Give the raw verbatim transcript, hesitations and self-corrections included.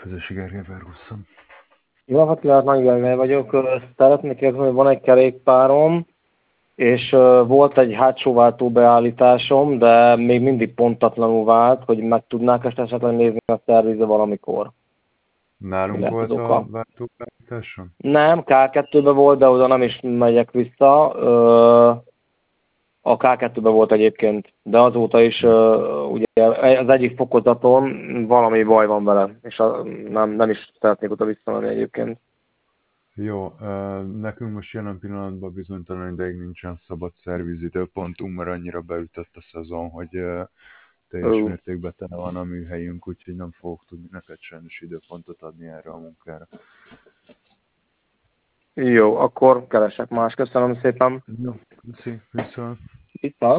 Közösi Gergely Ferguson. Jó napot kívánok, Nagy Gergely vagyok. Ö, Szeretnék kérdezni, hogy van egy kerékpárom, és ö, volt egy hátsó váltó beállításom, de még mindig pontatlanul vált, hogy meg tudnák ezt esetleg nézni a szervizbe valamikor. Mi Nálunk lehet az volt a oka? váltóbeállításon? Nem, ká kettőben volt, de oda nem is megyek vissza. Ö, A ká kettőben volt egyébként, de azóta is ö, ugye az egyik fokozaton valami baj van vele, és a, nem, nem is szeretnék oda visszamenni egyébként. Jó, ö, nekünk most jelen pillanatban bizonytalan ideig nincsen szabad szervizidőpontunk, mert annyira beütött a szezon, hogy ö, teljes Ö, mértékben tele van a műhelyünk, úgyhogy nem fogok tudni neked sajnos időpontot adni erre a munkára. Jó, akkor keresek más. Köszönöm szépen. Jó, köszi, viszont. Itt van.